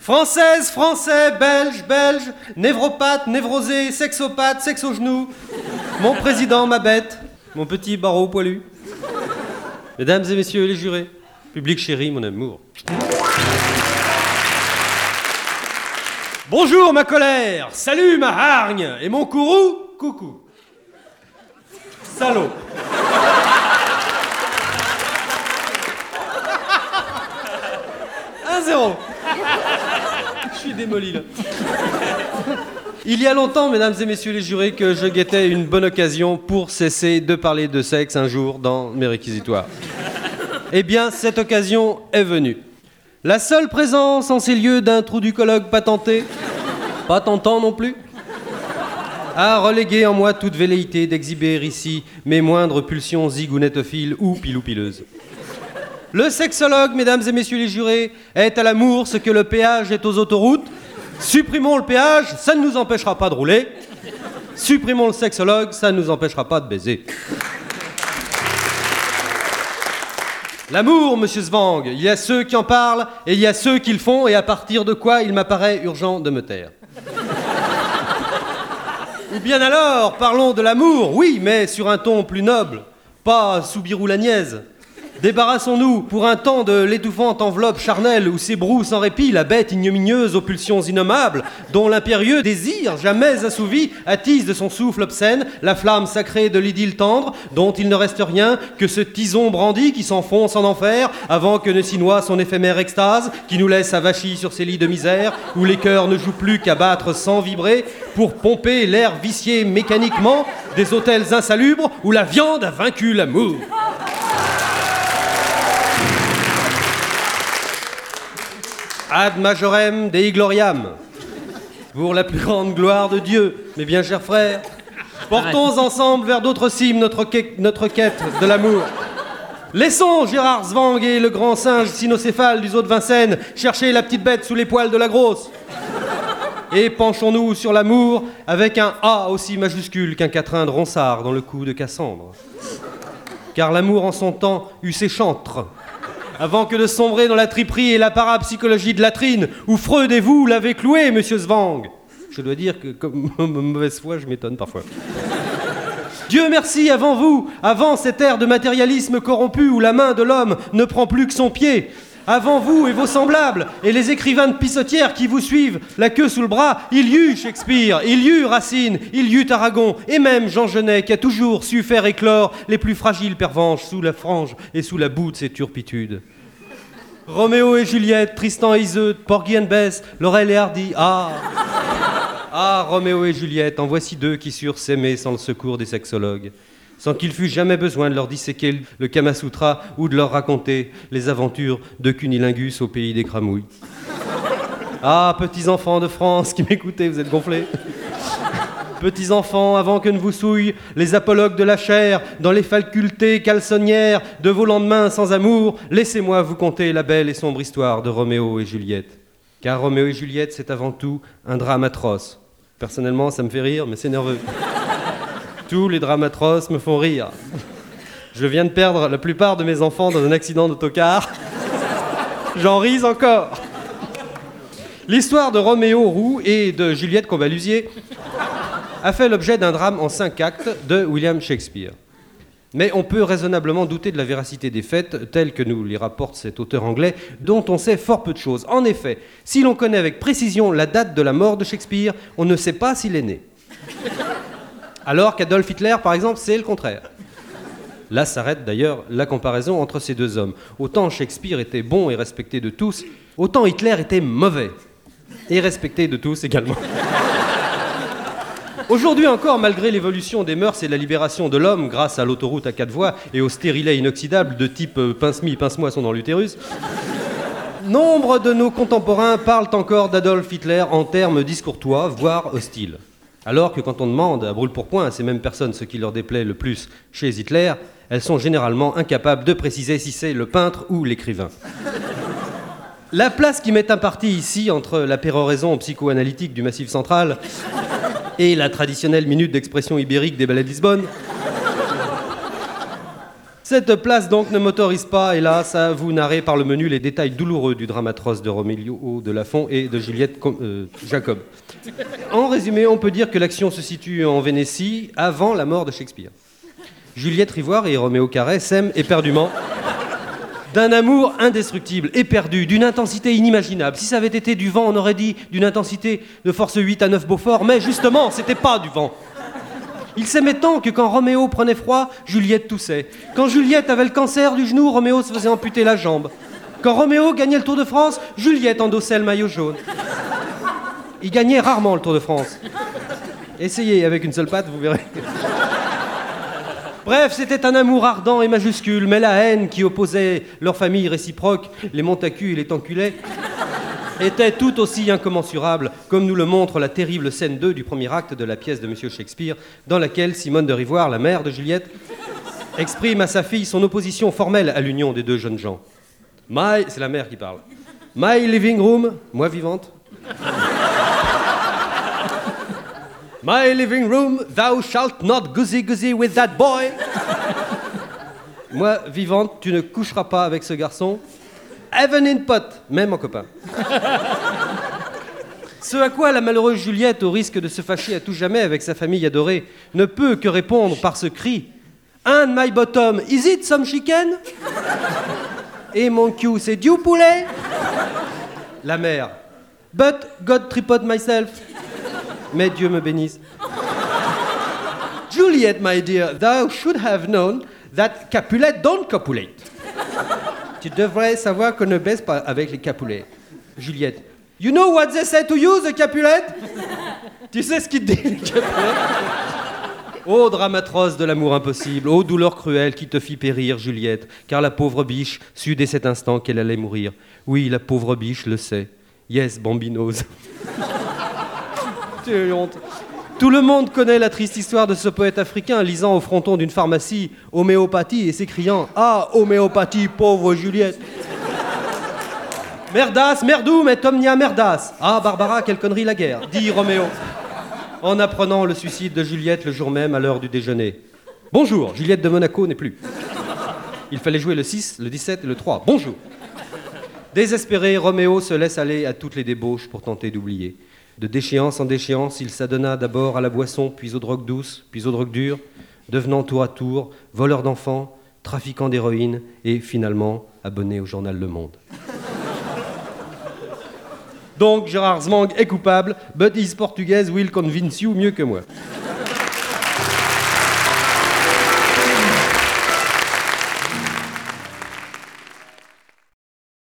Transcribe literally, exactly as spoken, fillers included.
Française, français, belge, belge, névropathe, névrosé, sexopathe, sexe au genou. Mon président, ma bête, mon petit barreau poilu. Mesdames et messieurs les jurés, public chéri, mon amour. Bonjour ma colère, salut ma hargne, et mon courroux, coucou. Salaud. un zéro. Je suis démoli là. Il y a longtemps, mesdames et messieurs les jurés, que je guettais une bonne occasion pour cesser de parler de sexe un jour dans mes réquisitoires. Eh bien, cette occasion est venue. La seule présence en ces lieux d'un troudicologue patenté, pas tentant non plus, a relégué en moi toute velléité d'exhiber ici mes moindres pulsions zigounetophiles ou pilou-pileuses. Le sexologue, mesdames et messieurs les jurés, est à l'amour ce que le péage est aux autoroutes. Supprimons le péage, ça ne nous empêchera pas de rouler. Supprimons le sexologue, ça ne nous empêchera pas de baiser. L'amour, monsieur Svang, il y a ceux qui en parlent et il y a ceux qui le font, et à partir de quoi il m'apparaît urgent de me taire. Ou bien alors, parlons de l'amour, oui, mais sur un ton plus noble, pas Soubirou la niaise. Débarrassons-nous pour un temps de l'étouffante enveloppe charnelle où s'ébroue sans répit la bête ignominieuse aux pulsions innommables, dont l'impérieux désir, jamais assouvi, attise de son souffle obscène la flamme sacrée de l'idylle tendre, dont il ne reste rien que ce tison brandi qui s'enfonce en enfer avant que ne s'y noie son éphémère extase, qui nous laisse avachis sur ces lits de misère, où les cœurs ne jouent plus qu'à battre sans vibrer, pour pomper l'air vicié mécaniquement des hôtels insalubres où la viande a vaincu l'amour. Ad majorem Dei gloriam. Pour la plus grande gloire de Dieu, mes bien chers frères, portons ensemble vers d'autres cimes notre, que- notre quête de l'amour. Laissons Gérard Svang et le grand singe cynocéphale du zoo de Vincennes chercher la petite bête sous les poils de la grosse. Et penchons-nous sur l'amour avec un A aussi majuscule qu'un quatrain de Ronsard dans le cou de Cassandre. Car l'amour en son temps eut ses chantres, avant que de sombrer dans la triperie et la parapsychologie de latrine, où Freud et vous l'avez cloué, monsieur Svang. Je dois dire que, comme mauvaise foi, je m'étonne parfois. Dieu merci, avant vous, avant cette ère de matérialisme corrompu où la main de l'homme ne prend plus que son pied, avant vous et vos semblables, et les écrivains de pissotières qui vous suivent, la queue sous le bras, il y eut Shakespeare, il y eut Racine, il y eut Aragon, et même Jean Genet qui a toujours su faire éclore les plus fragiles pervenches sous la frange et sous la boue de ses turpitudes. Roméo et Juliette, Tristan et Iseut, Porgy and Bess, Laurel et Hardy, ah Ah, Roméo et Juliette, en voici deux qui surent s'aimer sans le secours des sexologues, sans qu'il fût jamais besoin de leur disséquer le Kama Sutra ou de leur raconter les aventures de Cunilingus au pays des cramouilles. Ah, petits enfants de France qui m'écoutez, vous êtes gonflés. Petits enfants, avant que ne vous souillent les apologues de la chair dans les facultés calçonnières de vos lendemains sans amour, laissez-moi vous conter la belle et sombre histoire de Roméo et Juliette. Car Roméo et Juliette, c'est avant tout un drame atroce. Personnellement, ça me fait rire, mais c'est nerveux. Tous les drames atroces me font rire. Je viens de perdre la plupart de mes enfants dans un accident d'autocar. J'en ris encore. L'histoire de Roméo Roux et de Juliette Combalusier a fait l'objet d'un drame en cinq actes de William Shakespeare. Mais on peut raisonnablement douter de la véracité des faits, tels que nous les rapporte cet auteur anglais, dont on sait fort peu de choses. En effet, si l'on connaît avec précision la date de la mort de Shakespeare, on ne sait pas s'il est né. Alors qu'Adolf Hitler, par exemple, c'est le contraire. Là s'arrête d'ailleurs la comparaison entre ces deux hommes. Autant Shakespeare était bon et respecté de tous, autant Hitler était mauvais et respecté de tous également. Aujourd'hui encore, malgré l'évolution des mœurs et la libération de l'homme grâce à l'autoroute à quatre voies et au stérilet inoxydable de type euh, pince-mi, pince-moi sont dans l'utérus, nombre de nos contemporains parlent encore d'Adolf Hitler en termes discourtois, voire hostiles. Alors que quand on demande à brûle-pourpoint à ces mêmes personnes ce qui leur déplaît le plus chez Hitler, elles sont généralement incapables de préciser si c'est le peintre ou l'écrivain. La place qui m'est impartie ici entre la péroraison psychoanalytique du Massif central et la traditionnelle minute d'expression ibérique des ballets de Lisbonne Cette place donc ne m'autorise pas, hélas, à vous narrer par le menu les détails douloureux du drame atroce de Roméo de Lafont et de Juliette Com- euh, Jacob. En résumé, on peut dire que l'action se situe en Vénétie avant la mort de Shakespeare. Juliette Rivoire et Roméo Carré s'aiment éperdument d'un amour indestructible, éperdu, d'une intensité inimaginable. Si ça avait été du vent, on aurait dit d'une intensité de force huit à neuf Beaufort, mais justement, c'était pas du vent. Ils s'aimaient tant que quand Roméo prenait froid, Juliette toussait. Quand Juliette avait le cancer du genou, Roméo se faisait amputer la jambe. Quand Roméo gagnait le Tour de France, Juliette endossait le maillot jaune. Il gagnait rarement le Tour de France. Essayez avec une seule patte, vous verrez. Bref, c'était un amour ardent et majuscule, mais la haine qui opposait leurs familles réciproques, les Montacus et les Tanculets, était tout aussi incommensurable, comme nous le montre la terrible scène deux du premier acte de la pièce de Monsieur Shakespeare, dans laquelle Simone de Rivoire, la mère de Juliette, exprime à sa fille son opposition formelle à l'union des deux jeunes gens. My, c'est la mère qui parle. My living room, moi vivante. My living room, thou shalt not goosey-goosey with that boy. Moi vivante, tu ne coucheras pas avec ce garçon. Even in pot, même en copain. Ce à quoi la malheureuse Juliette, au risque de se fâcher à tout jamais avec sa famille adorée, ne peut que répondre par ce cri « And my bottom, is it some chicken ?» Et mon cul, c'est du poulet. La mère « But God tripod myself. » Mais Dieu me bénisse. Juliette, my dear, thou should have known that Capulet don't copulate. Tu devrais savoir qu'on ne baisse pas avec les Capulets. Juliette. You know what they say to you, the Capulet? Tu sais ce qu'ils te disent, les Capulets? Ô drame atroce de l'amour impossible, ô douleur cruelle qui te fit périr, Juliette, car la pauvre biche sut dès cet instant qu'elle allait mourir. Oui, la pauvre biche le sait. Yes, bambinos. Tu as honte. Tout le monde connaît la triste histoire de ce poète africain lisant au fronton d'une pharmacie « Homéopathie » et s'écriant « Ah, homéopathie, pauvre Juliette !» Merdas, merdoum et omnia merdas. Ah, Barbara, quelle connerie la guerre, dit Roméo, en apprenant le suicide de Juliette le jour même à l'heure du déjeuner. Bonjour, Juliette de Monaco n'est plus. Il fallait jouer le six, le dix-sept et le trois. Bonjour. Désespéré, Roméo se laisse aller à toutes les débauches pour tenter d'oublier. De déchéance en déchéance, il s'adonna d'abord à la boisson, puis aux drogues douces, puis aux drogues dures, devenant tour à tour voleur d'enfants, trafiquant d'héroïne et finalement abonné au journal Le Monde. Donc Gérard Zmang est coupable, but his Portugaise will convince you mieux que moi.